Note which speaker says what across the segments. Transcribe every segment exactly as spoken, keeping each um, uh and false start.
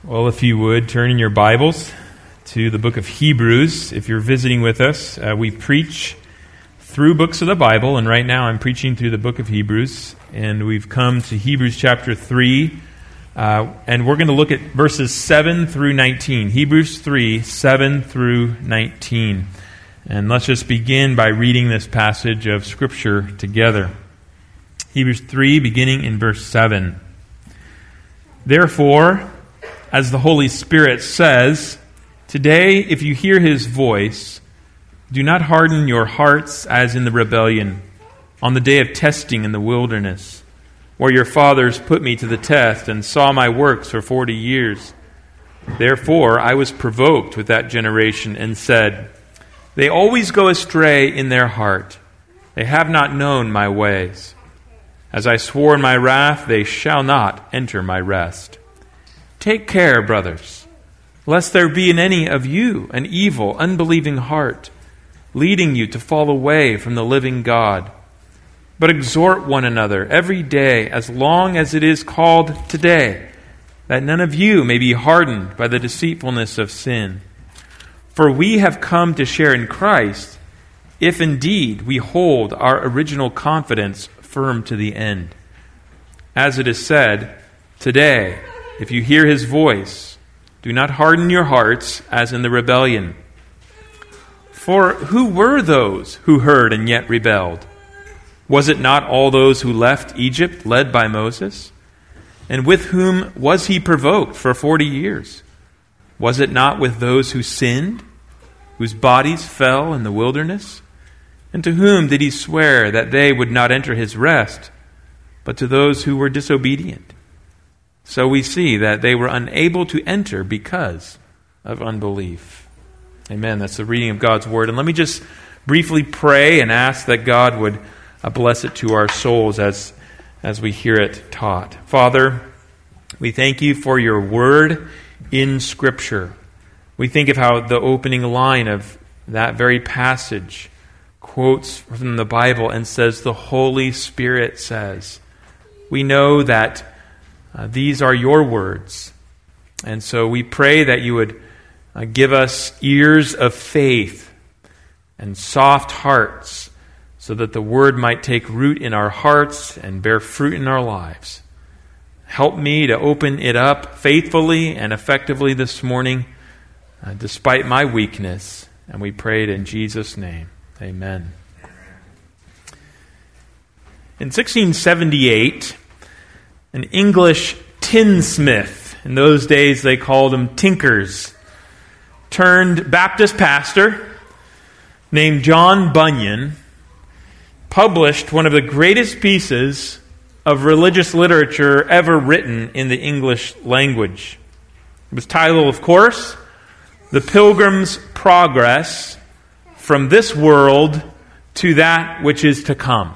Speaker 1: Well, if you would, turn in your Bibles to the book of Hebrews. If you're visiting with us, uh, we preach through books of the Bible, and right now I'm preaching through the book of Hebrews, and we've come to Hebrews chapter three, uh, and we're going to look at verses seven through nineteen. Hebrews three, seven through nineteen. And let's just begin by reading this passage of Scripture together. Hebrews three, beginning in verse seven. Therefore, as the Holy Spirit says, today, if you hear His voice, do not harden your hearts as in the rebellion, on the day of testing in the wilderness, where your fathers put me to the test and saw my works for forty years. Therefore, I was provoked with that generation and said, they always go astray in their heart. They have not known my ways. As I swore in my wrath, they shall not enter my rest. Take care, brothers, lest there be in any of you an evil, unbelieving heart, leading you to fall away from the living God. But exhort one another every day, as long as it is called today, that none of you may be hardened by the deceitfulness of sin. For we have come to share in Christ, if indeed we hold our original confidence firm to the end. As it is said, today, if you hear His voice, do not harden your hearts as in the rebellion. For who were those who heard and yet rebelled? Was it not all those who left Egypt led by Moses? And with whom was he provoked for forty years? Was it not with those who sinned, whose bodies fell in the wilderness? And to whom did he swear that they would not enter his rest, but to those who were disobedient? So we see that they were unable to enter because of unbelief. Amen. That's the reading of God's Word. And let me just briefly pray and ask that God would uh, bless it to our souls as, as we hear it taught. Father, we thank you for your Word in Scripture. We think of how the opening line of that very passage quotes from the Bible and says, the Holy Spirit says. We know that Uh, these are your words. And so we pray that you would uh, give us ears of faith and soft hearts so that the word might take root in our hearts and bear fruit in our lives. Help me to open it up faithfully and effectively this morning, uh, despite my weakness. And we pray it in Jesus' name. Amen. In sixteen seventy-eight, an English tinsmith, in those days they called them tinkers, turned Baptist pastor named John Bunyan, published one of the greatest pieces of religious literature ever written in the English language. It was titled, of course, The Pilgrim's Progress from This World to That Which Is to Come.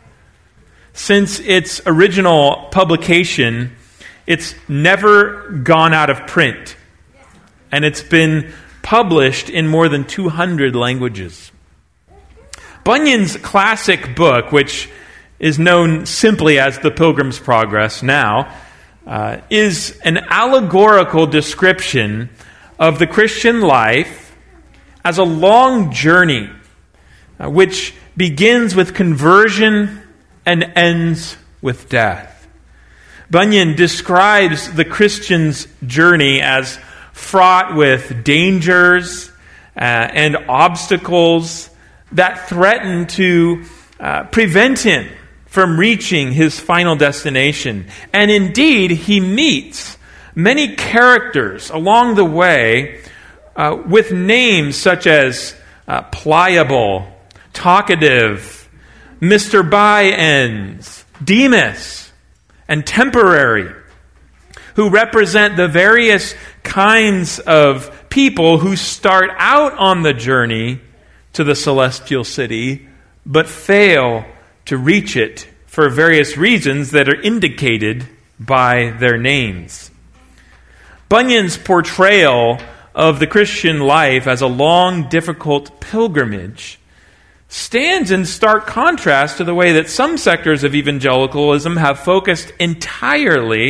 Speaker 1: Since its original publication, it's never gone out of print, and it's been published in more than two hundred languages. Bunyan's classic book, which is known simply as The Pilgrim's Progress now, uh, is an allegorical description of the Christian life as a long journey, uh, which begins with conversion and ends with death. Bunyan describes the Christian's journey as fraught with dangers uh, and obstacles that threaten to uh, prevent him from reaching his final destination. And indeed, he meets many characters along the way uh, with names such as uh, pliable, talkative, Mister By-Ends, Demas, and Temporary, who represent the various kinds of people who start out on the journey to the celestial city, but fail to reach it for various reasons that are indicated by their names. Bunyan's portrayal of the Christian life as a long, difficult pilgrimage stands in stark contrast to the way that some sectors of evangelicalism have focused entirely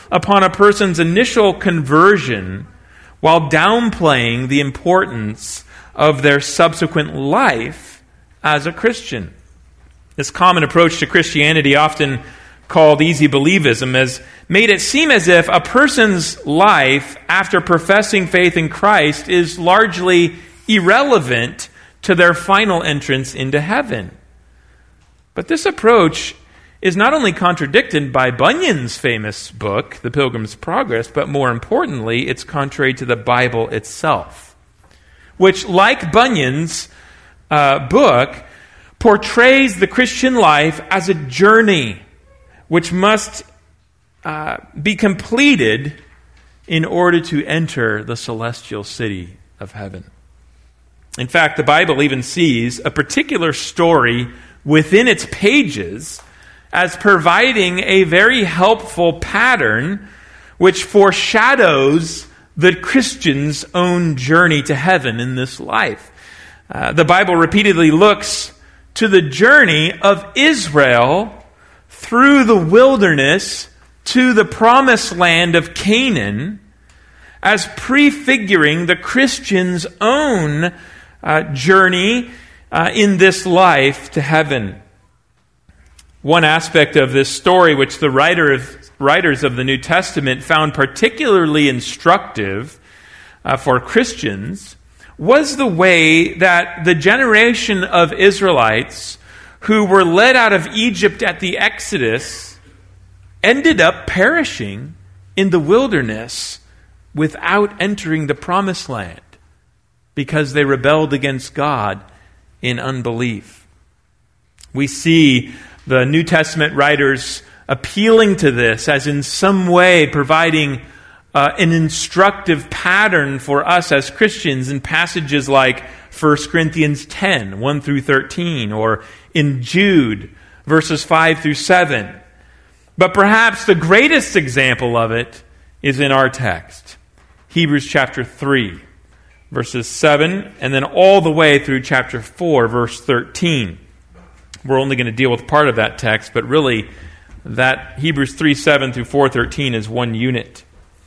Speaker 1: upon a person's initial conversion while downplaying the importance of their subsequent life as a Christian. This common approach to Christianity, often called easy believism, has made it seem as if a person's life after professing faith in Christ is largely irrelevant to their final entrance into heaven. But this approach is not only contradicted by Bunyan's famous book, The Pilgrim's Progress, but more importantly, it's contrary to the Bible itself, which, like Bunyan's uh, book, portrays the Christian life as a journey which must uh, be completed in order to enter the celestial city of heaven. In fact, the Bible even sees a particular story within its pages as providing a very helpful pattern which foreshadows the Christian's own journey to heaven in this life. Uh, the Bible repeatedly looks to the journey of Israel through the wilderness to the promised land of Canaan as prefiguring the Christian's own uh, journey uh, in this life to heaven. One aspect of this story which the writer of, writers of the New Testament found particularly instructive uh, for Christians was the way that the generation of Israelites who were led out of Egypt at the Exodus ended up perishing in the wilderness without entering the promised land because they rebelled against God in unbelief. We see the New Testament writers appealing to this as in some way providing uh, an instructive pattern for us as Christians in passages like First Corinthians ten, one through thirteen, or in Jude, verses five through seven. But perhaps the greatest example of it is in our text, Hebrews chapter three, verses seven, and then all the way through chapter four, verse thirteen. We're only going to deal with part of that text, but really that Hebrews three, seven through four, thirteen is one unit.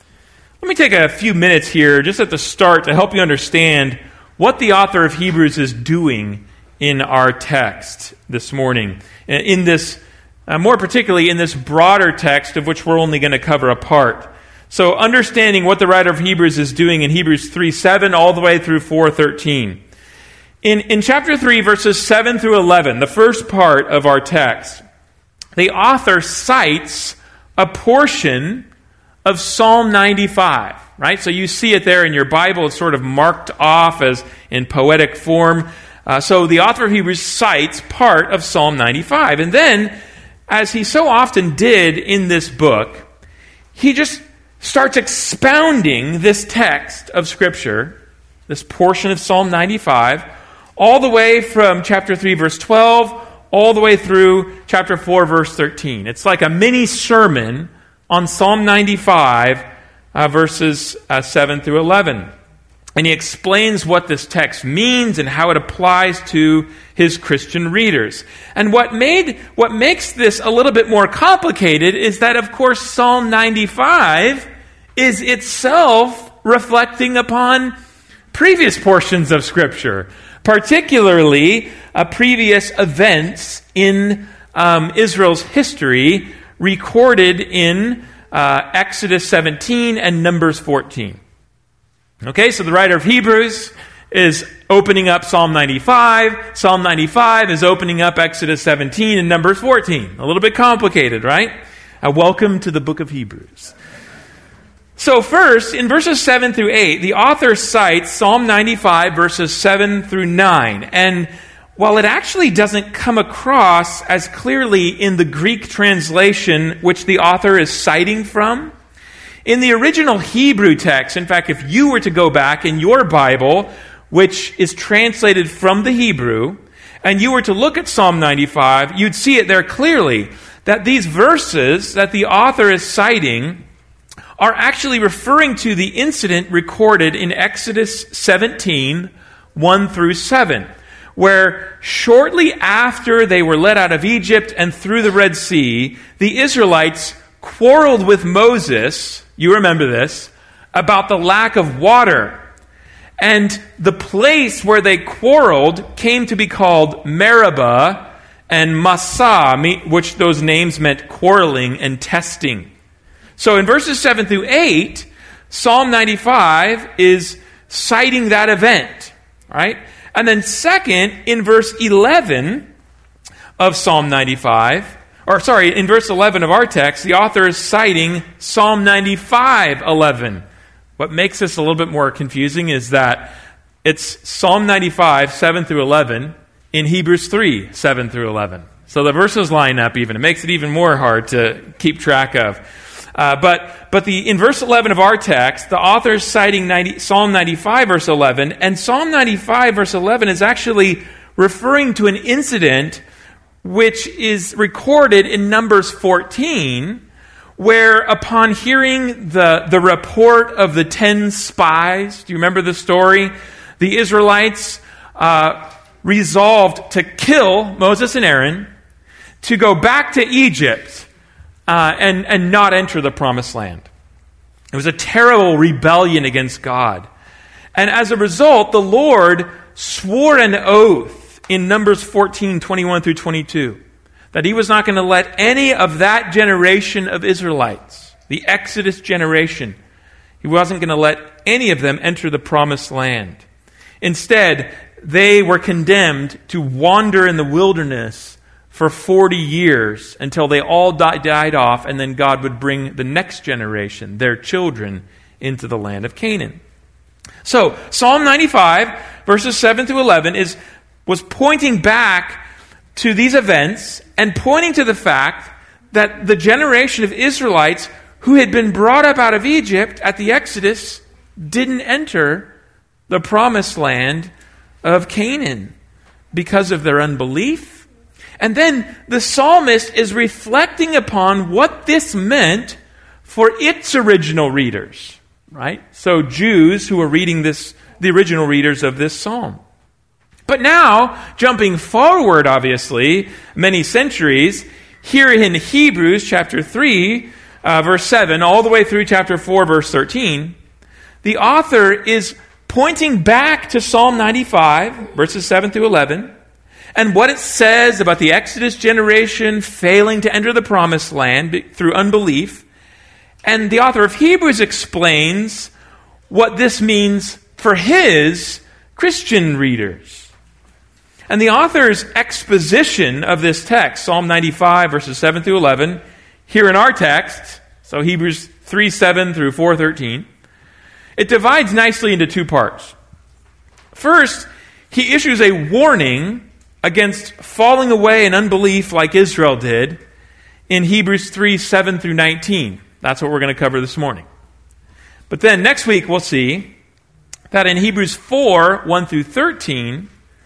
Speaker 1: Let me take a few minutes here just at the start to help you understand what the author of Hebrews is doing in our text this morning. In this, uh, more particularly in this broader text of which we're only going to cover a part. So understanding what the writer of Hebrews is doing in Hebrews three, seven all the way through four, thirteen. In, in chapter three, verses seven through eleven, the first part of our text, the author cites a portion of Psalm ninety-five, right? So you see it there in your Bible. It's sort of marked off as in poetic form. Uh, so the author of Hebrews cites part of Psalm ninety-five. And then, as he so often did in this book, he just starts expounding this text of Scripture, this portion of Psalm ninety-five, all the way from chapter three, verse twelve, all the way through chapter four, verse thirteen. It's like a mini sermon on Psalm ninety-five, uh, verses uh, seven through eleven. And he explains what this text means and how it applies to his Christian readers. And what made what makes this a little bit more complicated is that, of course, Psalm ninety-five is itself reflecting upon previous portions of Scripture, particularly uh, previous events in um, Israel's history recorded in uh, Exodus seventeen and Numbers fourteen. Okay, so the writer of Hebrews is opening up Psalm ninety-five. Psalm ninety-five is opening up Exodus seventeen and Numbers fourteen. A little bit complicated, right? Uh, welcome to the book of Hebrews. So first, in verses seven through eight, the author cites Psalm ninety-five, verses seven through nine. And while it actually doesn't come across as clearly in the Greek translation which the author is citing from, in the original Hebrew text, in fact, if you were to go back in your Bible, which is translated from the Hebrew, and you were to look at Psalm ninety-five, you'd see it there clearly that these verses that the author is citing are actually referring to the incident recorded in Exodus seventeen, one through seven, where shortly after they were led out of Egypt and through the Red Sea, the Israelites quarreled with Moses, you remember this, about the lack of water. And the place where they quarreled came to be called Meribah and Massah, which those names meant quarreling and testing. So in verses seven through eight, Psalm ninety-five is citing that event, right? And then second, in verse eleven of Psalm ninety-five, or sorry, in verse eleven of our text, the author is citing Psalm ninety-five eleven. What makes this a little bit more confusing is that it's Psalm ninety-five, seven through eleven, in Hebrews three, seven through eleven. So the verses line up even. It makes it even more hard to keep track of. Uh, but but the in verse eleven of our text, the author is citing ninety, Psalm ninety-five, verse eleven, and Psalm ninety-five, verse eleven is actually referring to an incident which is recorded in Numbers fourteen, where upon hearing the, the report of the ten spies, do you remember the story? The Israelites uh, resolved to kill Moses and Aaron, to go back to Egypt, uh, and, and not enter the promised land. It was a terrible rebellion against God. And as a result, the Lord swore an oath in Numbers fourteen, twenty-one through twenty-two, that he was not going to let any of that generation of Israelites, the Exodus generation, he wasn't going to let any of them enter the promised land. Instead, they were condemned to wander in the wilderness for forty years until they all died off, and then God would bring the next generation, their children, into the land of Canaan. So, Psalm ninety-five, verses seven through eleven, is was pointing back to these events and pointing to the fact that the generation of Israelites who had been brought up out of Egypt at the Exodus didn't enter the promised land of Canaan because of their unbelief. And then the psalmist is reflecting upon what this meant for its original readers, right? So Jews who were reading this, the original readers of this psalm. But now, jumping forward, obviously, many centuries, here in Hebrews chapter three, uh, verse seven, all the way through chapter four, verse thirteen, the author is pointing back to Psalm ninety-five, verses seven through eleven, and what it says about the Exodus generation failing to enter the promised land through unbelief. And the author of Hebrews explains what this means for his Christian readers. And the author's exposition of this text, Psalm ninety-five, verses seven through eleven, here in our text, so Hebrews three seven through four thirteen, it divides nicely into two parts. First, he issues a warning against falling away in unbelief like Israel did in Hebrews three seven through nineteen. That's what we're going to cover this morning. But then next week we'll see that in Hebrews four one through thirteen,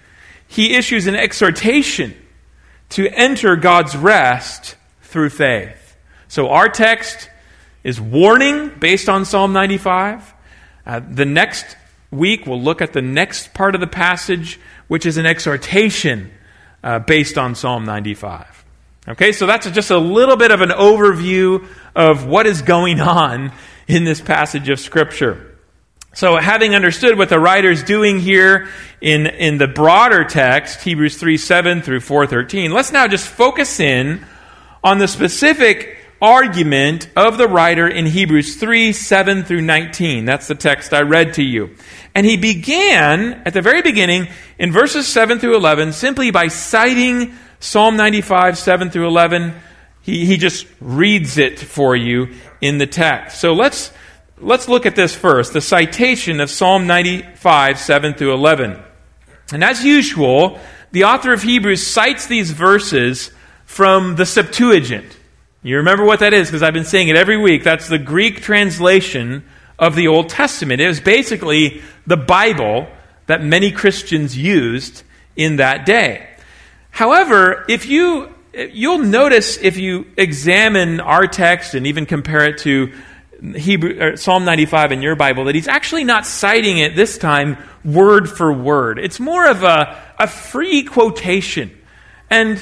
Speaker 1: he issues an exhortation to enter God's rest through faith. So our text is warning based on Psalm ninety-five. Uh, the next week we'll look at the next part of the passage, which is an exhortation uh, based on Psalm ninety-five. Okay, so that's just a little bit of an overview of what is going on in this passage of Scripture. So having understood what the writer's doing here in, in the broader text, Hebrews three seven through four thirteen, let's now just focus in on the specific argument of the writer in Hebrews three seven through nineteen. That's the text I read to you. And he began, at the very beginning, in verses seven through eleven, simply by citing Psalm ninety-five, seven through eleven. He, he just reads it for you in the text. So let's Let's look at this first, the citation of Psalm ninety-five, seven through eleven. And as usual, the author of Hebrews cites these verses from the Septuagint. You remember what that is, because I've been saying it every week. That's the Greek translation of the Old Testament. It was basically the Bible that many Christians used in that day. However, if you, you'll notice if you examine our text and even compare it to Hebrew, or Psalm ninety-five in your Bible, that he's actually not citing it this time word for word. It's more of a, a free quotation. And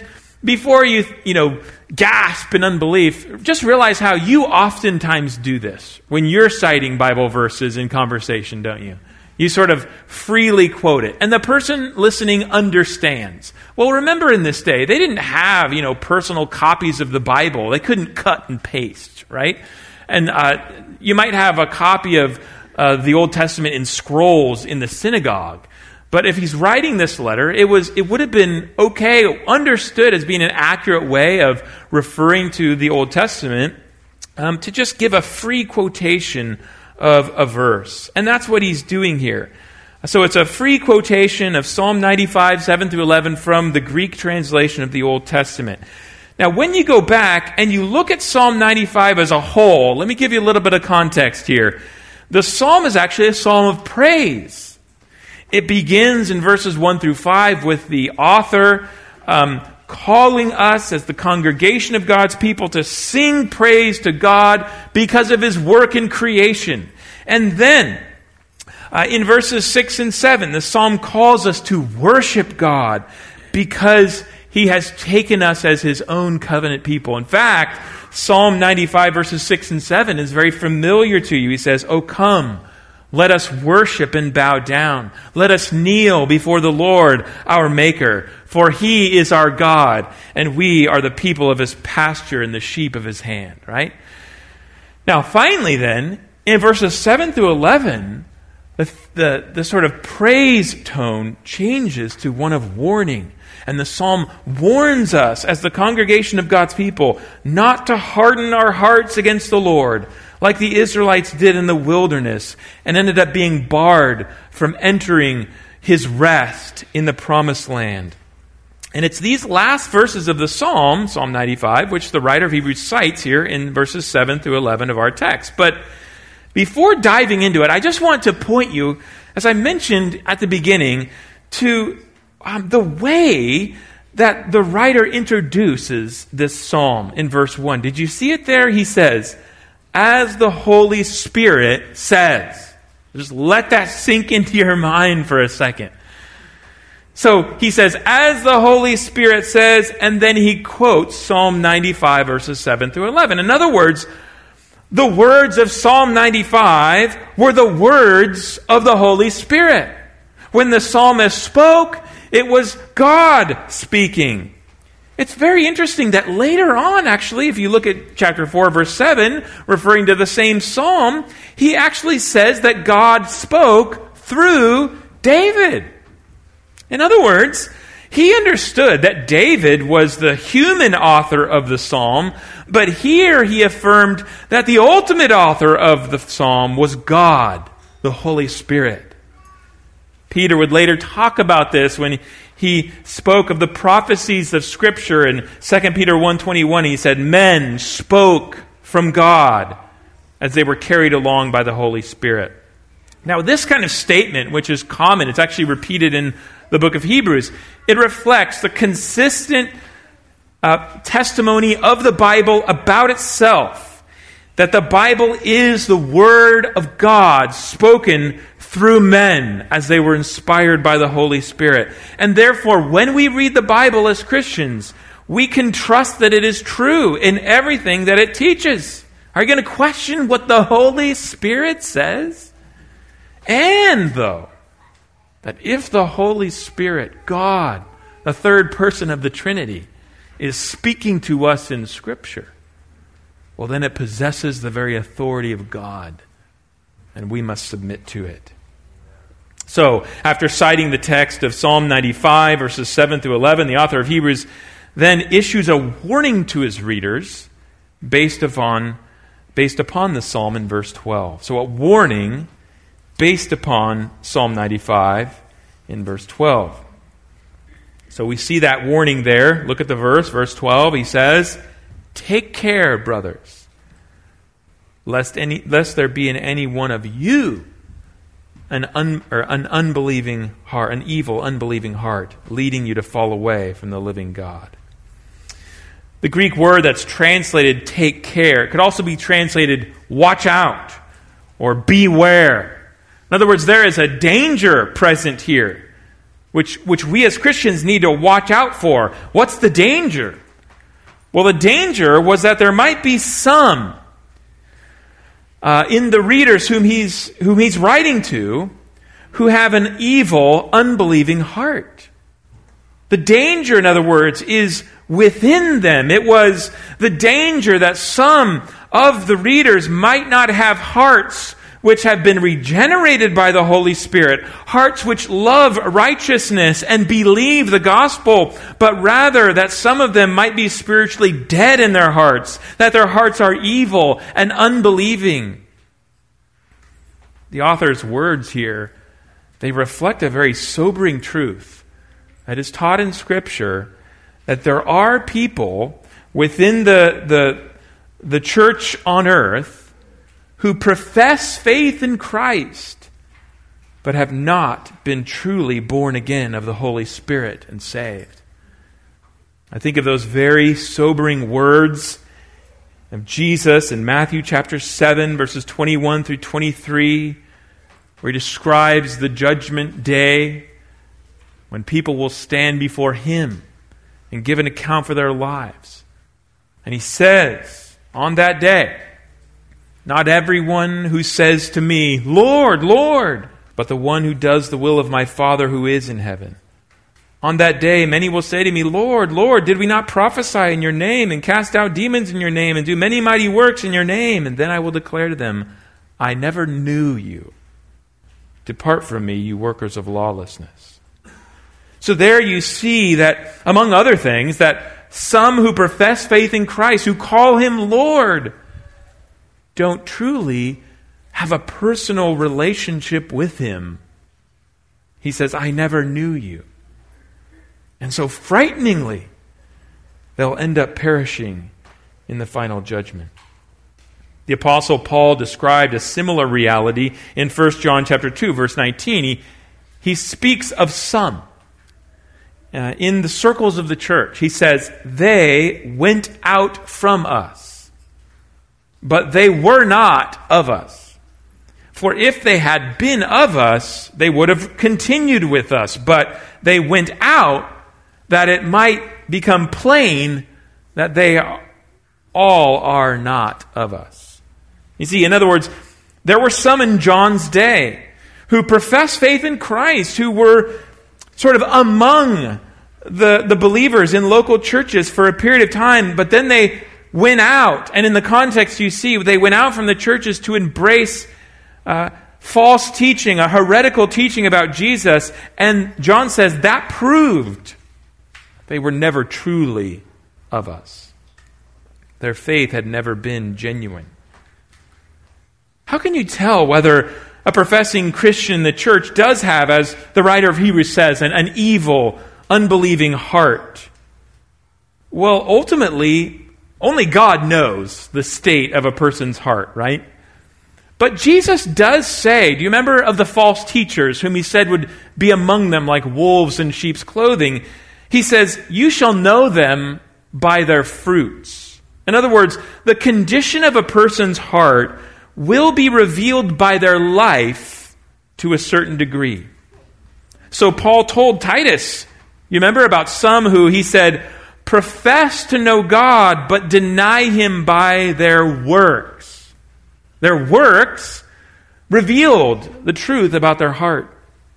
Speaker 1: before you, you know, gasp in unbelief, just realize how you oftentimes do this when you're citing Bible verses in conversation, don't you? You sort of freely quote it. And the person listening understands. Well, remember in this day, they didn't have, you know, personal copies of the Bible. They couldn't cut and paste, right? And uh, you might have a copy of uh, the Old Testament in scrolls in the synagogue. But if he's writing this letter, it was it would have been okay, understood as being an accurate way of referring to the Old Testament, um, to just give a free quotation of a verse. And that's what he's doing here. So it's a free quotation of Psalm ninety-five, seven through eleven from the Greek translation of the Old Testament. Now, when you go back and you look at Psalm ninety-five as a whole, let me give you a little bit of context here. The psalm is actually a psalm of praise. It begins in verses one through five with the author um, calling us as the congregation of God's people to sing praise to God because of His work in creation. And then, uh, in verses six and seven, the psalm calls us to worship God because He has taken us as His own covenant people. In fact, Psalm ninety-five verses six and seven is very familiar to you. He says, "O come, let us worship and bow down. Let us kneel before the Lord, our Maker. For He is our God, and we are the people of His pasture and the sheep of His hand." Right? Now, finally then, in verses seven through eleven, the, the, the sort of praise tone changes to one of warning. And the psalm warns us, as the congregation of God's people, not to harden our hearts against the Lord, like the Israelites did in the wilderness, and ended up being barred from entering His rest in the promised land. And it's these last verses of the psalm, Psalm ninety-five, which the writer of Hebrews cites here in verses seven through eleven of our text. But before diving into it, I just want to point you, as I mentioned at the beginning, to um, the way that the writer introduces this psalm in verse one. Did you see it there? He says, "As the Holy Spirit says." Just let that sink into your mind for a second. So he says, "As the Holy Spirit says," and then he quotes Psalm ninety-five, verses seven through eleven. In other words, the words of Psalm ninety-five were the words of the Holy Spirit. When the psalmist spoke, it was God speaking. It's very interesting that later on, actually, if you look at chapter four, verse seven, referring to the same psalm, he actually says that God spoke through David. In other words, he understood that David was the human author of the psalm, but here he affirmed that the ultimate author of the psalm was God, the Holy Spirit. Peter would later talk about this when he spoke of the prophecies of Scripture in Second Peter one twenty-one. He said, "Men spoke from God as they were carried along by the Holy Spirit." Now, this kind of statement, which is common, it's actually repeated in the book of Hebrews, it reflects the consistent uh, testimony of the Bible about itself, that the Bible is the Word of God spoken through men as they were inspired by the Holy Spirit. And therefore, when we read the Bible as Christians, we can trust that it is true in everything that it teaches. Are you going to question what the Holy Spirit says? And though, that if the Holy Spirit, God, the third person of the Trinity, is speaking to us in Scripture, well, then it possesses the very authority of God, and we must submit to it. So, after citing the text of Psalm ninety-five, verses seven through eleven, the author of Hebrews then issues a warning to his readers based upon, based upon the psalm in verse twelve. So, a warning based upon Psalm ninety-five in verse twelve. So, we see that warning there. Look at the verse, verse twelve. He says, "Take care, brothers, lest any lest there be in any one of you An, un, or an unbelieving heart, an evil, unbelieving heart, leading you to fall away from the living God." The Greek word that's translated "take care" could also be translated "watch out" or "beware." In other words, there is a danger present here, which, which we as Christians need to watch out for. What's the danger? Well, the danger was that there might be some uh, in the readers whom he's, whom he's writing to who have an evil, unbelieving heart. The danger, in other words, is within them. It was the danger that some of the readers might not have hearts which have been regenerated by the Holy Spirit, hearts which love righteousness and believe the gospel, but rather that some of them might be spiritually dead in their hearts, that their hearts are evil and unbelieving. The author's words here, they reflect a very sobering truth that is taught in Scripture, that there are people within the, the, the church on earth who profess faith in Christ, but have not been truly born again of the Holy Spirit and saved. I think of those very sobering words of Jesus in Matthew chapter seven, verses twenty-one through twenty-three, where he describes the judgment day when people will stand before him and give an account for their lives. And he says, on that day, not everyone who says to me, Lord, Lord, but the one who does the will of my Father who is in heaven. On that day, many will say to me, Lord, Lord, did we not prophesy in your name and cast out demons in your name and do many mighty works in your name? And then I will declare to them, I never knew you. Depart from me, you workers of lawlessness. So there you see that, among other things, that some who profess faith in Christ, who call him Lord, don't truly have a personal relationship with him. He says, I never knew you. And so frighteningly, they'll end up perishing in the final judgment. The Apostle Paul described a similar reality in First John chapter two, verse nineteen. He, he speaks of some. Uh, in the circles of the church, he says, they went out from us, but they were not of us. For if they had been of us, they would have continued with us. But they went out that it might become plain that they all are not of us. You see, in other words, there were some in John's day who professed faith in Christ, who were sort of among the, the believers in local churches for a period of time, but then they went out, and in the context you see, they went out from the churches to embrace uh, false teaching, a heretical teaching about Jesus, and John says that proved they were never truly of us. Their faith had never been genuine. How can you tell whether a professing Christian in the church does have, as the writer of Hebrews says, an, an evil, unbelieving heart? Well, ultimately, only God knows the state of a person's heart, right? But Jesus does say, do you remember of the false teachers whom he said would be among them like wolves in sheep's clothing? He says, you shall know them by their fruits. In other words, the condition of a person's heart will be revealed by their life to a certain degree. So Paul told Titus, you remember about some who he said, profess to know God, but deny him by their works. Their works revealed the truth about their heart.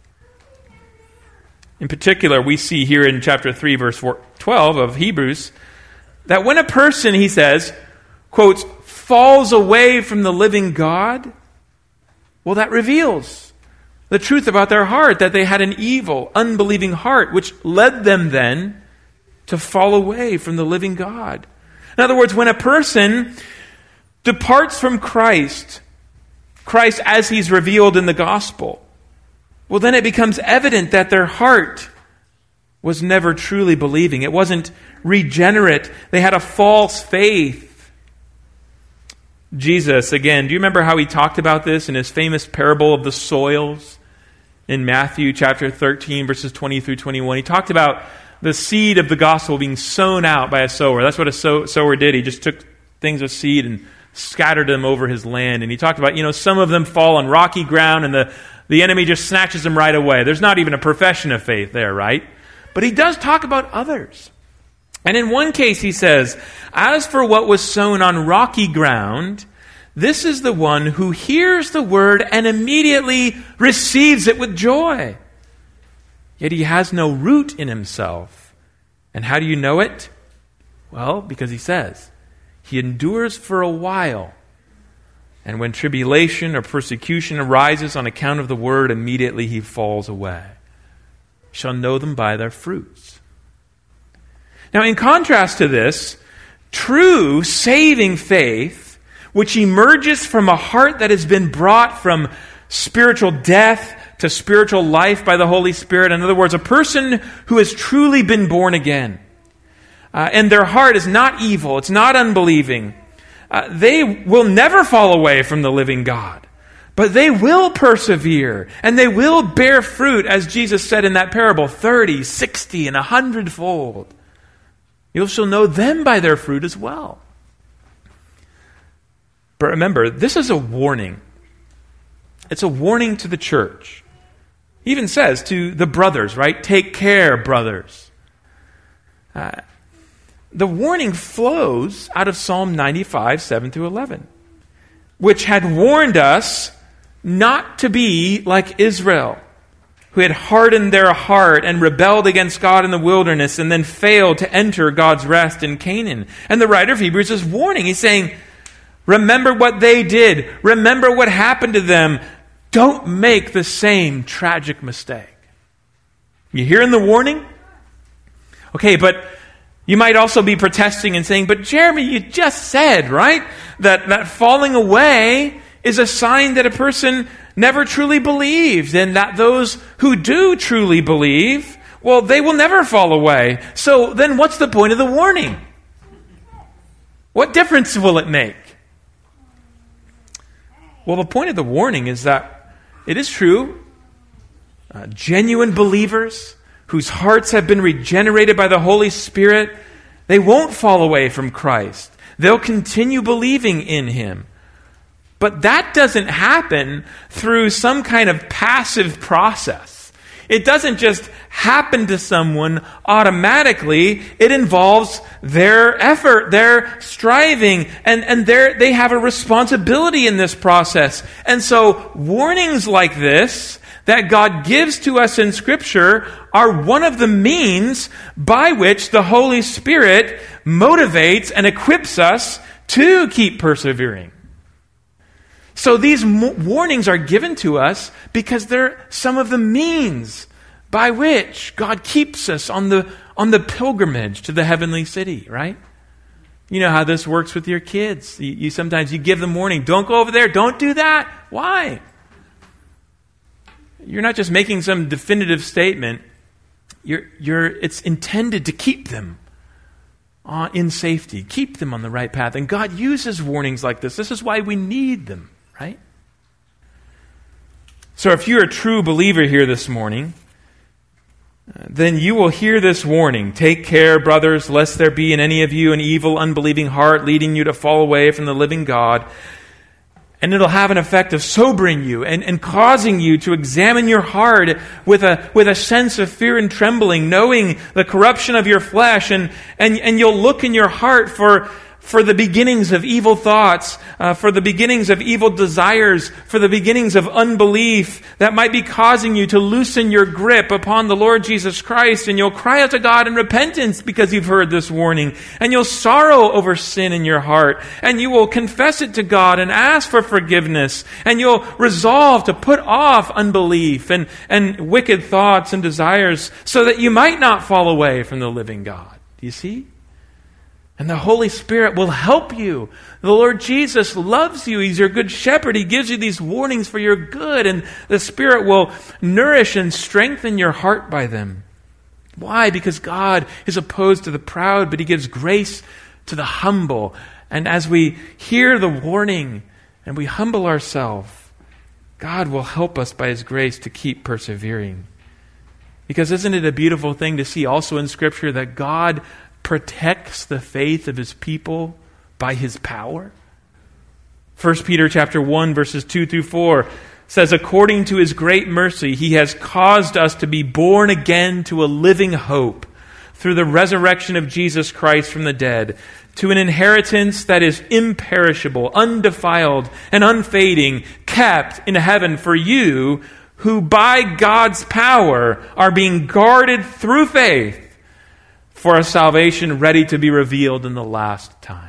Speaker 1: In particular, we see here in chapter three, verse twelve of Hebrews, that when a person, he says, quotes, falls away from the living God, well, that reveals the truth about their heart, that they had an evil, unbelieving heart, which led them then to fall away from the living God. In other words, when a person departs from Christ, Christ as he's revealed in the gospel, well, then it becomes evident that their heart was never truly believing. It wasn't regenerate. They had a false faith. Jesus, again, do you remember how he talked about this in his famous parable of the soils in Matthew chapter thirteen, verses twenty through twenty-one? He talked about the seed of the gospel being sown out by a sower. That's what a sow- sower did. He just took things of seed and scattered them over his land. And he talked about, you know, some of them fall on rocky ground and the, the enemy just snatches them right away. There's not even a profession of faith there, right? But he does talk about others. And in one case he says, as for what was sown on rocky ground, this is the one who hears the word and immediately receives it with joy. Yet he has no root in himself. And how do you know it? Well, because he says, he endures for a while. And when tribulation or persecution arises on account of the word, immediately he falls away. You shall know them by their fruits. Now, in contrast to this, true saving faith, which emerges from a heart that has been brought from spiritual death to spiritual life by the Holy Spirit. In other words, a person who has truly been born again, uh, and their heart is not evil, it's not unbelieving. Uh, they will never fall away from the living God, but they will persevere and they will bear fruit, as Jesus said in that parable, thirty, sixty, and a hundredfold. You shall know them by their fruit as well. But remember, this is a warning. It's a warning to the church. He even says to the brothers, right? Take care, brothers. Uh, the warning flows out of Psalm ninety-five, seven through eleven, which had warned us not to be like Israel, who had hardened their heart and rebelled against God in the wilderness and then failed to enter God's rest in Canaan. And the writer of Hebrews is warning. He's saying, remember what they did. Remember what happened to them. Don't make the same tragic mistake. You hearing the warning? Okay, but you might also be protesting and saying, but Jeremy, you just said, right, that, that falling away is a sign that a person never truly believed, and that those who do truly believe, well, they will never fall away. So then what's the point of the warning? What difference will it make? Well, the point of the warning is that it is true, uh, genuine believers whose hearts have been regenerated by the Holy Spirit, they won't fall away from Christ. They'll continue believing in Him. But that doesn't happen through some kind of passive process. It doesn't just happen to someone automatically. It involves their effort, their striving, and, and their, they have a responsibility in this process. And so warnings like this that God gives to us in Scripture are one of the means by which the Holy Spirit motivates and equips us to keep persevering. So these warnings are given to us because they're some of the means by which God keeps us on the on the pilgrimage to the heavenly city, right? You know how this works with your kids. You, you sometimes you give them warning, don't go over there, don't do that. Why? You're not just making some definitive statement. You're you're it's intended to keep them uh, in safety, keep them on the right path. And God uses warnings like this. This is why we need them. Right? So if you're a true believer here this morning, uh, then you will hear this warning. Take care, brothers, lest there be in any of you an evil, unbelieving heart leading you to fall away from the living God. And it'll have an effect of sobering you and, and causing you to examine your heart with a with a sense of fear and trembling, knowing the corruption of your flesh. And, and, and you'll look in your heart for for the beginnings of evil thoughts, uh, for the beginnings of evil desires, for the beginnings of unbelief that might be causing you to loosen your grip upon the Lord Jesus Christ. And you'll cry out to God in repentance because you've heard this warning. And you'll sorrow over sin in your heart. And you will confess it to God and ask for forgiveness. And you'll resolve to put off unbelief and, and wicked thoughts and desires so that you might not fall away from the living God. Do you see? And the Holy Spirit will help you. The Lord Jesus loves you. He's your good shepherd. He gives you these warnings for your good. And the Spirit will nourish and strengthen your heart by them. Why? Because God is opposed to the proud, but He gives grace to the humble. And as we hear the warning and we humble ourselves, God will help us by His grace to keep persevering. Because isn't it a beautiful thing to see also in Scripture that God protects the faith of His people by His power? First Peter chapter one, verses two through four says, according to His great mercy, He has caused us to be born again to a living hope through the resurrection of Jesus Christ from the dead, to an inheritance that is imperishable, undefiled, and unfading, kept in heaven for you, who by God's power are being guarded through faith for a salvation ready to be revealed in the last time.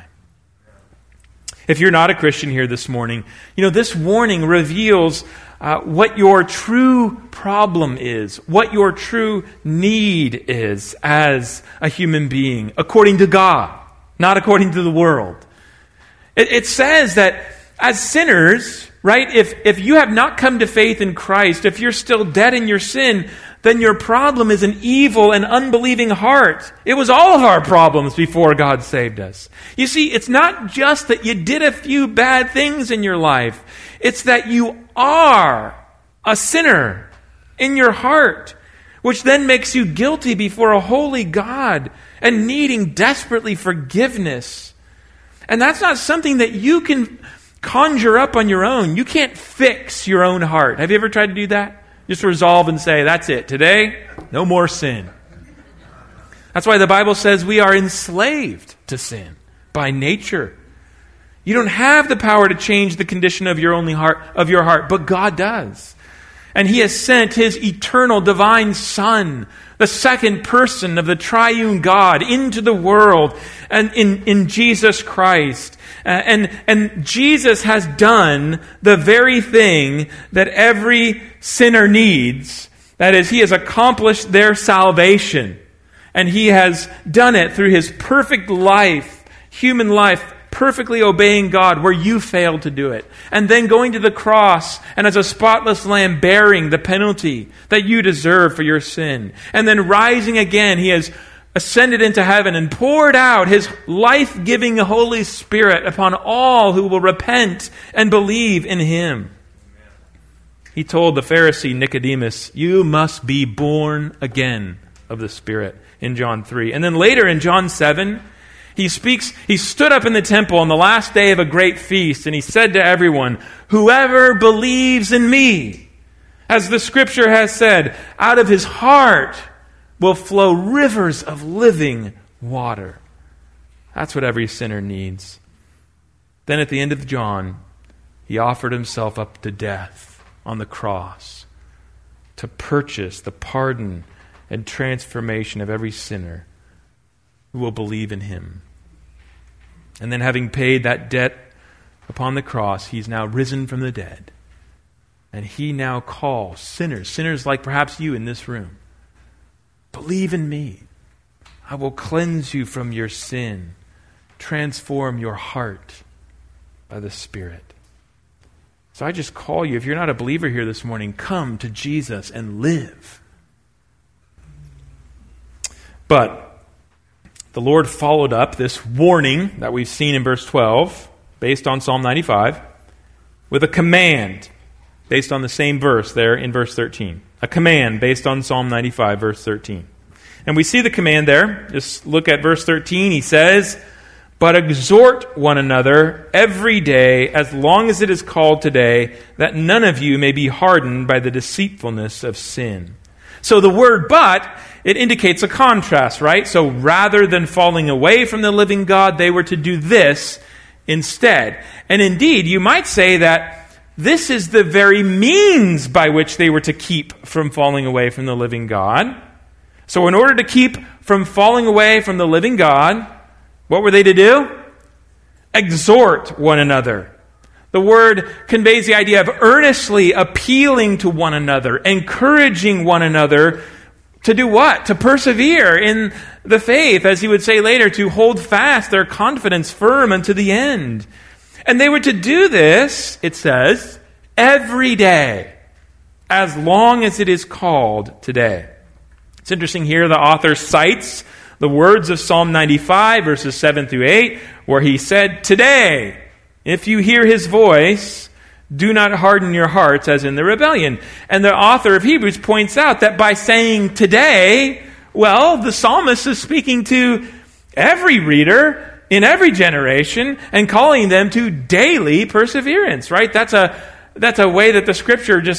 Speaker 1: If you're not a Christian here this morning, you know, this warning reveals uh, what your true problem is, what your true need is as a human being, according to God, not according to the world. It, it says that as sinners, right, if, if you have not come to faith in Christ, if you're still dead in your sin, then your problem is an evil and unbelieving heart. It was all of our problems before God saved us. You see, it's not just that you did a few bad things in your life. It's that you are a sinner in your heart, which then makes you guilty before a holy God and needing desperately forgiveness. And that's not something that you can conjure up on your own. You can't fix your own heart. Have you ever tried to do that? Just resolve and say, that's it. Today, no more sin. That's why the Bible says we are enslaved to sin by nature. You don't have the power to change the condition of your only heart, of your heart, but God does. And He has sent His eternal divine Son, the second person of the triune God, into the world and in, in Jesus Christ. Uh, and, and Jesus has done the very thing that every sinner needs. That is, He has accomplished their salvation. And He has done it through His perfect life, human life, perfectly obeying God where you failed to do it. And then going to the cross and as a spotless lamb bearing the penalty that you deserve for your sin. And then rising again, He has ascended into heaven and poured out His life-giving Holy Spirit upon all who will repent and believe in Him. He told the Pharisee Nicodemus, you must be born again of the Spirit in John three. And then later in John seven, He speaks, He stood up in the temple on the last day of a great feast and He said to everyone, whoever believes in me, as the Scripture has said, out of his heart will flow rivers of living water. That's what every sinner needs. Then at the end of John, He offered Himself up to death on the cross to purchase the pardon and transformation of every sinner who will believe in Him. And then having paid that debt upon the cross, He's now risen from the dead. And He now calls sinners, sinners like perhaps you in this room, believe in me. I will cleanse you from your sin, transform your heart by the Spirit. So I just call you, if you're not a believer here this morning, come to Jesus and live. But the Lord followed up this warning that we've seen in verse twelve, based on Psalm ninety-five, with a command based on the same verse there in verse thirteen. A command based on Psalm ninety-five, verse thirteen. And we see the command there. Just look at verse thirteen. He says, but exhort one another every day, as long as it is called today, that none of you may be hardened by the deceitfulness of sin. So the word but, it indicates a contrast, right? So rather than falling away from the living God, they were to do this instead. And indeed, you might say that this is the very means by which they were to keep from falling away from the living God. So in order to keep from falling away from the living God, what were they to do? Exhort one another. The word conveys the idea of earnestly appealing to one another, encouraging one another to do what? To persevere in the faith, as he would say later, to hold fast their confidence firm unto the end. And they were to do this, it says, every day, as long as it is called today. It's interesting here, the author cites the words of Psalm ninety-five, verses seven through eight, where he said, today, if you hear His voice, do not harden your hearts as in the rebellion. And the author of Hebrews points out that by saying today, well, the psalmist is speaking to every reader in every generation and calling them to daily perseverance, right? That's a, that's a way that the Scripture just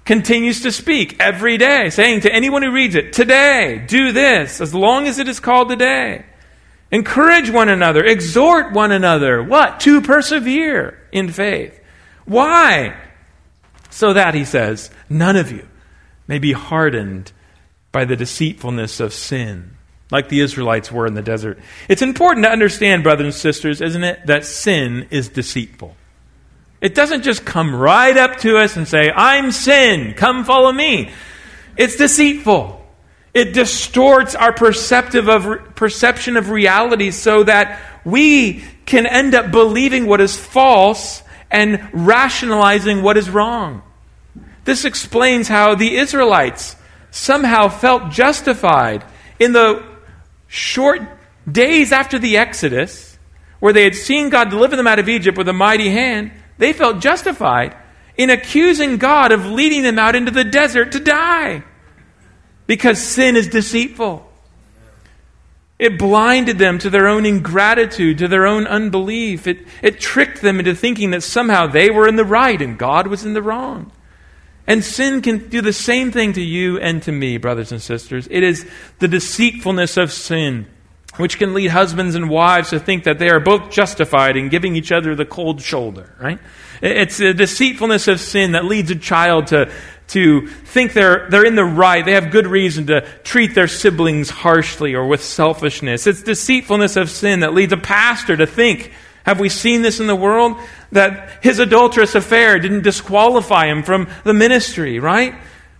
Speaker 1: continues to speak every day, saying to anyone who reads it, today, do this, as long as it is called today. Encourage one another, exhort one another. What? To persevere in faith. Why? So that, he says, none of you may be hardened by the deceitfulness of sin, like the Israelites were in the desert. It's important to understand, brothers and sisters, isn't it, that sin is deceitful. It doesn't just come right up to us and say, I'm sin, come follow me. It's deceitful. It distorts our perceptive of, perception of reality so that we can end up believing what is false and rationalizing what is wrong. This explains how the Israelites somehow felt justified in the short days after the Exodus, where they had seen God deliver them out of Egypt with a mighty hand. They felt justified in accusing God of leading them out into the desert to die. Because sin is deceitful. It blinded them to their own ingratitude, to their own unbelief. It, it tricked them into thinking that somehow they were in the right and God was in the wrong. And sin can do the same thing to you and to me, brothers and sisters. It is the deceitfulness of sin which can lead husbands and wives to think that they are both justified in giving each other the cold shoulder, right? It's the deceitfulness of sin that leads a child to, to think they're, they're in the right. They have good reason to treat their siblings harshly or with selfishness. It's deceitfulness of sin that leads a pastor to think, have we seen this in the world? That his adulterous affair didn't disqualify him from the ministry, right?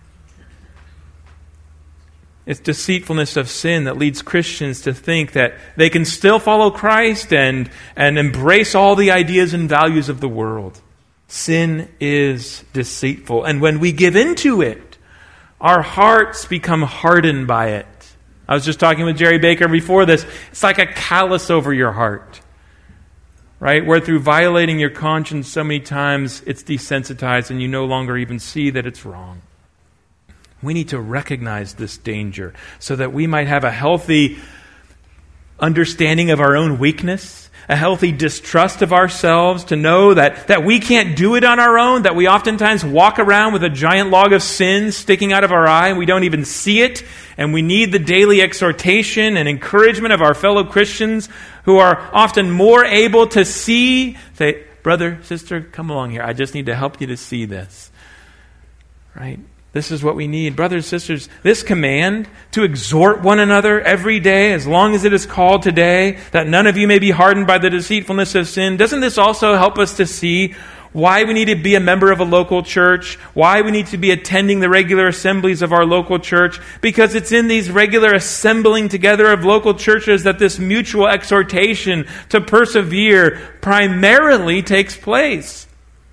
Speaker 1: It's deceitfulness of sin that leads Christians to think that they can still follow Christ and, and embrace all the ideas and values of the world. Sin is deceitful. And when we give into it, our hearts become hardened by it. I was just talking with Jerry Baker before this. It's like a callus over your heart. Right? Where through violating your conscience so many times, it's desensitized and you no longer even see that it's wrong. We need to recognize this danger so that we might have a healthy understanding of our own weakness, a healthy distrust of ourselves, to know that, that we can't do it on our own, that we oftentimes walk around with a giant log of sin sticking out of our eye and we don't even see it, and we need the daily exhortation and encouragement of our fellow Christians who are often more able to see, say, brother, sister, come along here. I just need to help you to see this. Right? This is what we need. Brothers and sisters, this command to exhort one another every day, as long as it is called today, that none of you may be hardened by the deceitfulness of sin, doesn't this also help us to see why we need to be a member of a local church, why we need to be attending the regular assemblies of our local church? Because it's in these regular assembling together of local churches that this mutual exhortation to persevere primarily takes place.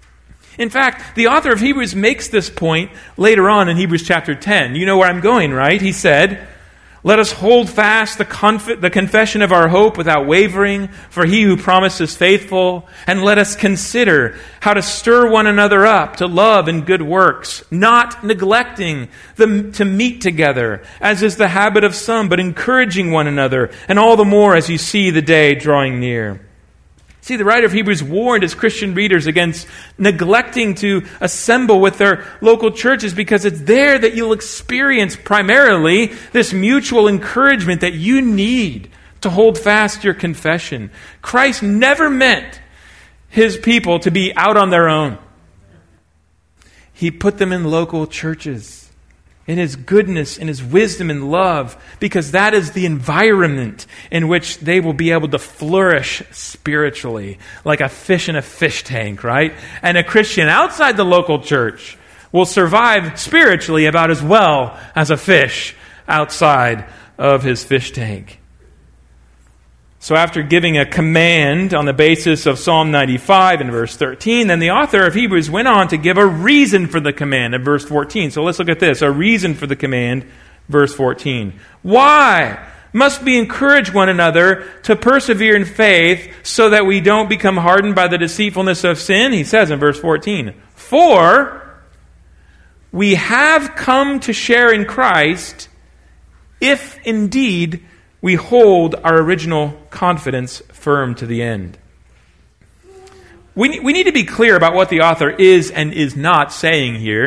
Speaker 1: In fact, the author of Hebrews makes this point later on in Hebrews chapter ten. You know where I'm going, right? He said, let us hold fast the, conf- the confession of our hope without wavering, for he who promised is faithful. And let us consider how to stir one another up to love and good works, not neglecting them to meet together, as is the habit of some, but encouraging one another, and all the more as you see the day drawing near. See, the writer of Hebrews warned his Christian readers against neglecting to assemble with their local churches, because it's there that you'll experience primarily this mutual encouragement that you need to hold fast your confession. Christ never meant his people to be out on their own. He put them in local churches, in his goodness, in his wisdom and love, because that is the environment in which they will be able to flourish spiritually, like a fish in a fish tank, right? And a Christian outside the local church will survive spiritually about as well as a fish outside of his fish tank. So after giving a command on the basis of Psalm ninety-five in verse thirteen, then the author of Hebrews went on to give a reason for the command in verse fourteen. So let's look at this. A reason for the command, verse fourteen. Why must we encourage one another to persevere in faith so that we don't become hardened by the deceitfulness of sin? He says in verse fourteen, for we have come to share in Christ if indeed we hold our original confidence firm to the end. We, we need to be clear about what the author is and is not saying here,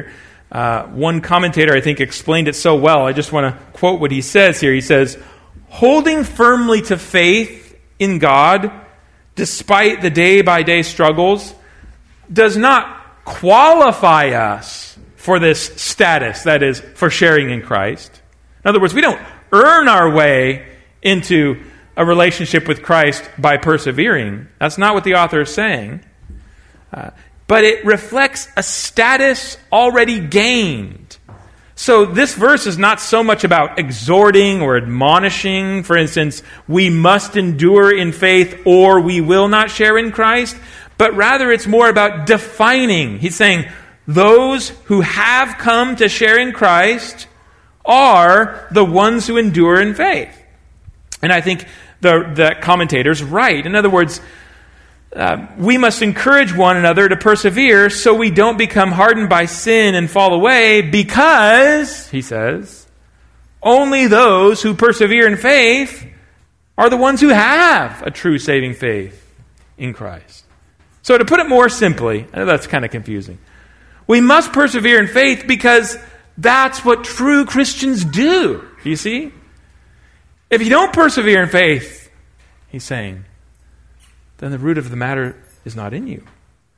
Speaker 1: Uh, one commentator, I think, explained it so well. I just want to quote what he says here. He says, "Holding firmly to faith in God, despite the day-by-day struggles, does not qualify us for this status, that is, for sharing in Christ. In other words, we don't earn our way into a relationship with Christ by persevering. That's not what the author is saying. Uh, but it reflects a status already gained. So this verse is not so much about exhorting or admonishing. For instance, we must endure in faith or we will not share in Christ. But rather it's more about defining. He's saying those who have come to share in Christ are the ones who endure in faith. And I think the, the commentator's right. In other words, uh, we must encourage one another to persevere so we don't become hardened by sin and fall away because, he says, only those who persevere in faith are the ones who have a true saving faith in Christ. So to put it more simply, I know that's kind of confusing. We must persevere in faith because that's what true Christians do. Do you see? If you don't persevere in faith, he's saying, then the root of the matter is not in you.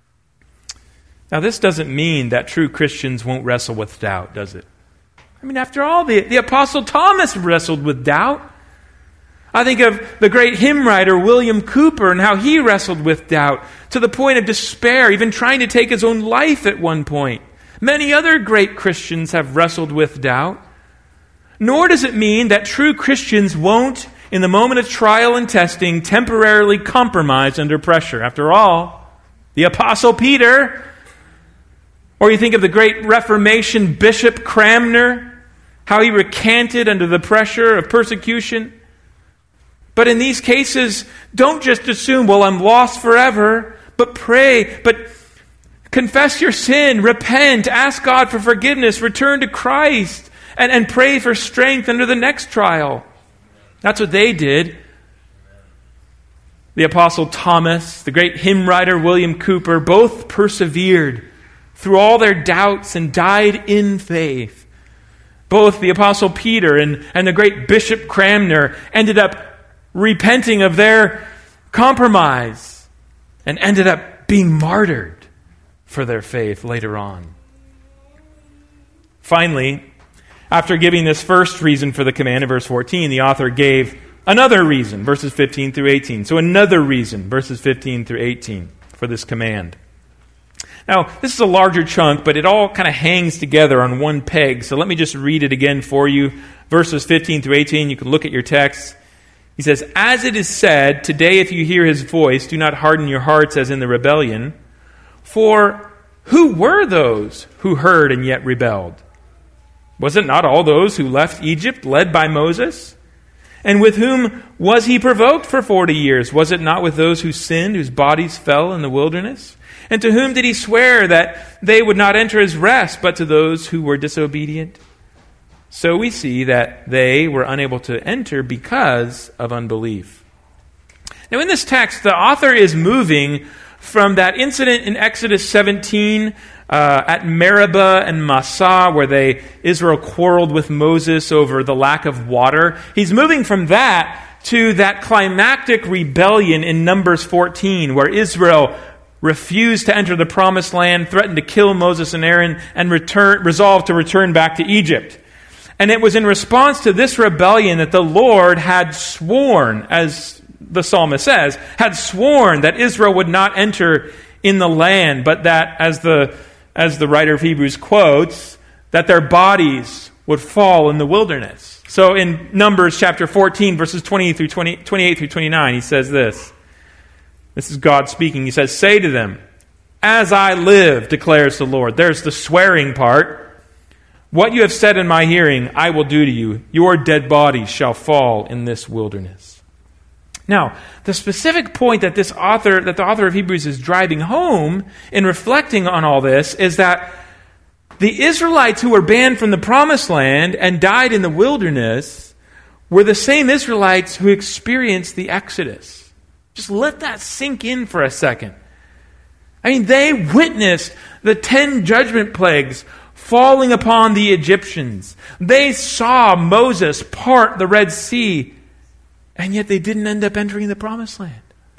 Speaker 1: Now, this doesn't mean that true Christians won't wrestle with doubt, does it? I mean, after all, the, the Apostle Thomas wrestled with doubt. I think of the great hymn writer William Cowper and how he wrestled with doubt to the point of despair, even trying to take his own life at one point. Many other great Christians have wrestled with doubt. Nor does it mean that true Christians won't, in the moment of trial and testing, temporarily compromise under pressure. After all, the Apostle Peter, or you think of the great Reformation Bishop Cranmer, how he recanted under the pressure of persecution. But in these cases, don't just assume, well, I'm lost forever, but pray, but confess your sin, repent, ask God for forgiveness, return to Christ, and, and pray for strength under the next trial. That's what they did. The Apostle Thomas, the great hymn writer William Cowper, both persevered through all their doubts and died in faith. Both the Apostle Peter and, and the great Bishop Cranmer ended up repenting of their compromise and ended up being martyred for their faith later on. Finally, after giving this first reason for the command in verse fourteen, the author gave another reason, verses fifteen through eighteen. So another reason, verses fifteen through eighteen, for this command. Now, this is a larger chunk, but it all kind of hangs together on one peg. So let me just read it again for you. Verses fifteen through eighteen, you can look at your text. He says, "As it is said, today if you hear his voice, do not harden your hearts as in the rebellion. For who were those who heard and yet rebelled? Was it not all those who left Egypt, led by Moses? And with whom was he provoked for forty years? Was it not with those who sinned, whose bodies fell in the wilderness? And to whom did he swear that they would not enter his rest, but to those who were disobedient? So we see that they were unable to enter because of unbelief." Now in this text, the author is moving from that incident in Exodus seventeen uh, at Meribah and Massah, where they Israel quarreled with Moses over the lack of water. He's moving from that to that climactic rebellion in Numbers fourteen, where Israel refused to enter the promised land, threatened to kill Moses and Aaron, and return, resolved to return back to Egypt. And it was in response to this rebellion that the Lord had sworn, as the psalmist says, had sworn that Israel would not enter in the land, but that, as the as the writer of Hebrews quotes, that their bodies would fall in the wilderness. So in Numbers chapter fourteen, verses twenty through twenty, twenty-eight through twenty-nine, he says this. This is God speaking. He says, "Say to them, as I live, declares the Lord." There's the swearing part. "What you have said in my hearing, I will do to you. Your dead bodies shall fall in this wilderness." Now, the specific point that this author, that the author of Hebrews is driving home in reflecting on all this is that the Israelites who were banned from the promised land and died in the wilderness were the same Israelites who experienced the Exodus. Just let that sink in for a second. I mean, they witnessed the ten judgment plagues falling upon the Egyptians. They saw Moses part the Red Sea, and yet they didn't end up entering the Promised Land.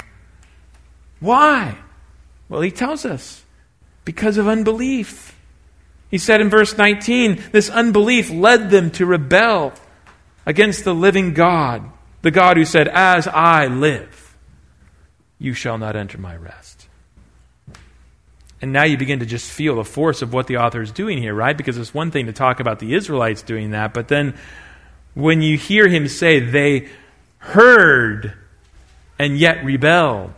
Speaker 1: Why? Well, he tells us, because of unbelief. He said in verse nineteen, this unbelief led them to rebel against the living God, the God who said, as I live, you shall not enter my rest. And now you begin to just feel the force of what the author is doing here, right? Because it's one thing to talk about the Israelites doing that, but then when you hear him say they heard and yet rebelled,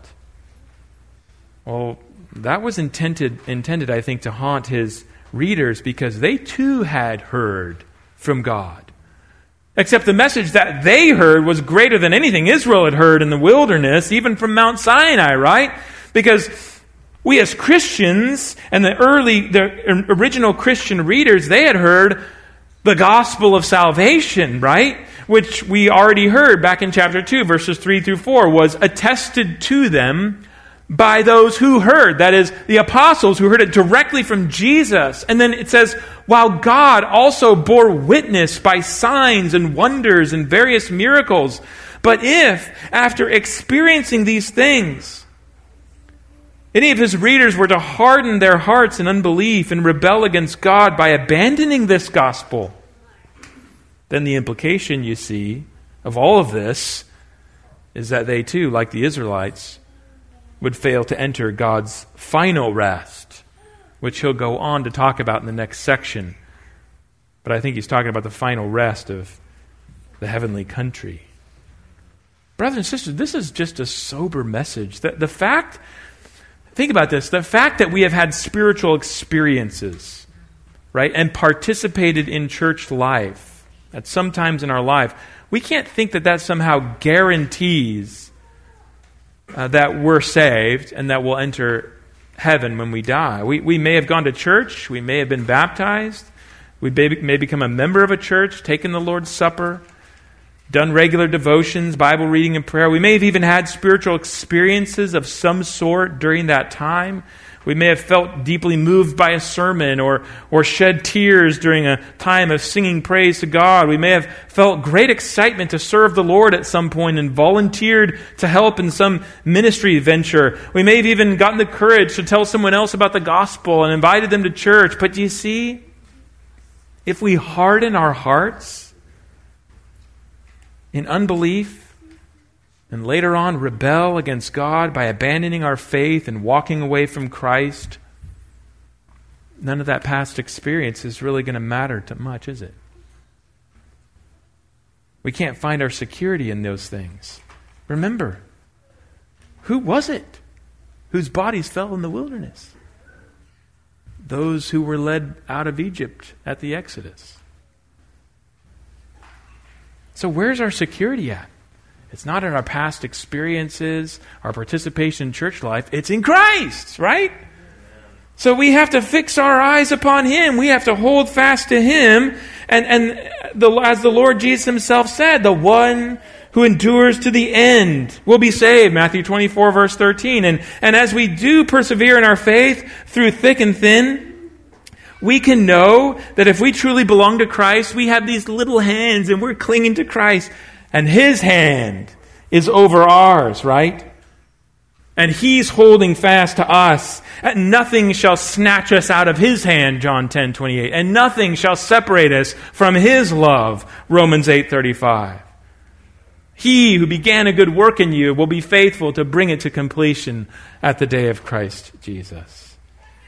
Speaker 1: well, that was intended, intended, I think, to haunt his readers because they too had heard from God. Except the message that they heard was greater than anything Israel had heard in the wilderness, even from Mount Sinai, right? Because we as Christians and the early, the original Christian readers, they had heard the gospel of salvation, right? Which we already heard back in chapter two, verses three through four, was attested to them by those who heard. That is, the apostles who heard it directly from Jesus. And then it says, while God also bore witness by signs and wonders and various miracles. But if, after experiencing these things, any of his readers were to harden their hearts in unbelief and rebel against God by abandoning this gospel, then the implication, you see, of all of this is that they too, like the Israelites, would fail to enter God's final rest, which he'll go on to talk about in the next section. But I think he's talking about the final rest of the heavenly country. Brothers and sisters, this is just a sober message. The, the fact, think about this, the fact that we have had spiritual experiences, right, and participated in church life at some times in our life, we can't think that that somehow guarantees Uh, that we're saved and that we'll enter heaven when we die. We we may have gone to church, we may have been baptized, we may, may become a member of a church, taken the Lord's Supper, done regular devotions, Bible reading and prayer. We may have even had spiritual experiences of some sort during that time. We may have felt deeply moved by a sermon or, or shed tears during a time of singing praise to God. We may have felt great excitement to serve the Lord at some point and volunteered to help in some ministry venture. We may have even gotten the courage to tell someone else about the gospel and invited them to church. But do you see, if we harden our hearts in unbelief, and later on rebel against God by abandoning our faith and walking away from Christ, none of that past experience is really going to matter too much, is it? We can't find our security in those things. Remember, who was it whose bodies fell in the wilderness? Those who were led out of Egypt at the Exodus. So where's our security at? It's not in our past experiences, our participation in church life. It's in Christ, right? So we have to fix our eyes upon Him. We have to hold fast to Him. And, and the, as the Lord Jesus Himself said, the one who endures to the end will be saved. Matthew twenty-four, verse thirteen. And, and as we do persevere in our faith through thick and thin, we can know that if we truly belong to Christ, we have these little hands and we're clinging to Christ. And His hand is over ours, right? And He's holding fast to us. And nothing shall snatch us out of His hand, John ten twenty-eight. And nothing shall separate us from His love, Romans eight thirty-five. He who began a good work in you will be faithful to bring it to completion at the day of Christ Jesus.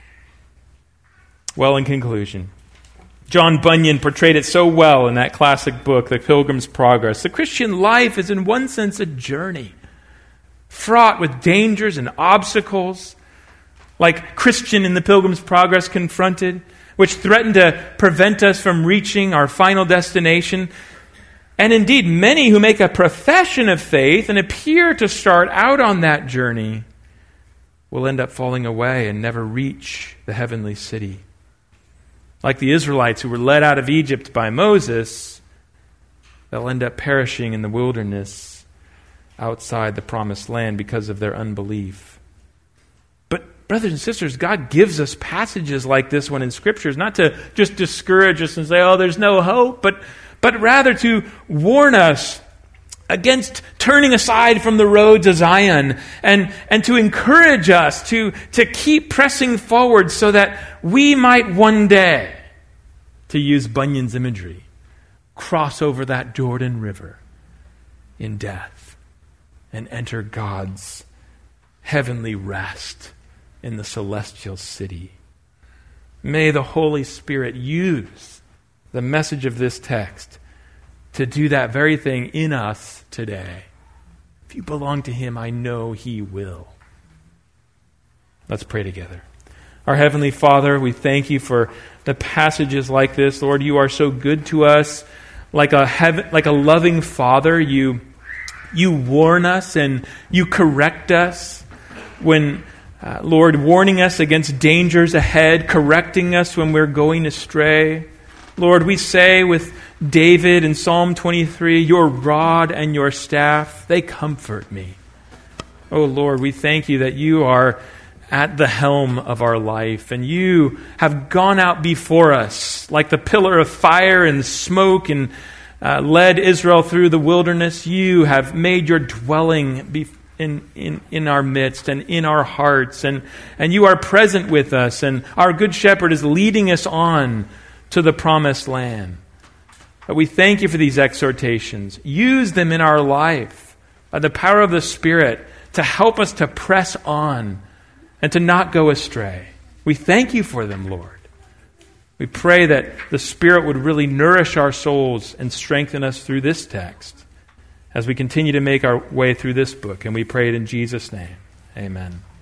Speaker 1: Well, in conclusion, John Bunyan portrayed it so well in that classic book, The Pilgrim's Progress. The Christian life is in one sense a journey, fraught with dangers and obstacles, like Christian in The Pilgrim's Progress confronted, which threaten to prevent us from reaching our final destination. And indeed, many who make a profession of faith and appear to start out on that journey will end up falling away and never reach the heavenly city. Like the Israelites who were led out of Egypt by Moses, they'll end up perishing in the wilderness outside the promised land because of their unbelief. But brothers and sisters, God gives us passages like this one in Scriptures, not to just discourage us and say, oh, there's no hope, but, but rather to warn us against turning aside from the road to Zion, and, and to encourage us to, to keep pressing forward so that we might one day, to use Bunyan's imagery, cross over that Jordan River in death and enter God's heavenly rest in the celestial city. May the Holy Spirit use the message of this text to do that very thing in us today. If you belong to Him, I know He will. Let's pray together. Our Heavenly Father, we thank You for the passages like this. Lord, You are so good to us. Like a heaven, like a loving Father, You, you warn us and You correct us when Uh, Lord, warning us against dangers ahead, correcting us when we're going astray. Lord, we say with David in Psalm twenty-three, Your rod and Your staff, they comfort me. Oh Lord, we thank You that You are at the helm of our life, and You have gone out before us like the pillar of fire and smoke and uh, led Israel through the wilderness. You have made Your dwelling before In, in, in our midst and in our hearts, and, and You are present with us, and our good shepherd is leading us on to the promised land. But we thank You for these exhortations. Use them in our life by the power of the Spirit to help us to press on and to not go astray. We thank You for them, Lord. We pray that the Spirit would really nourish our souls and strengthen us through this text as we continue to make our way through this book, and we pray it in Jesus' name. Amen.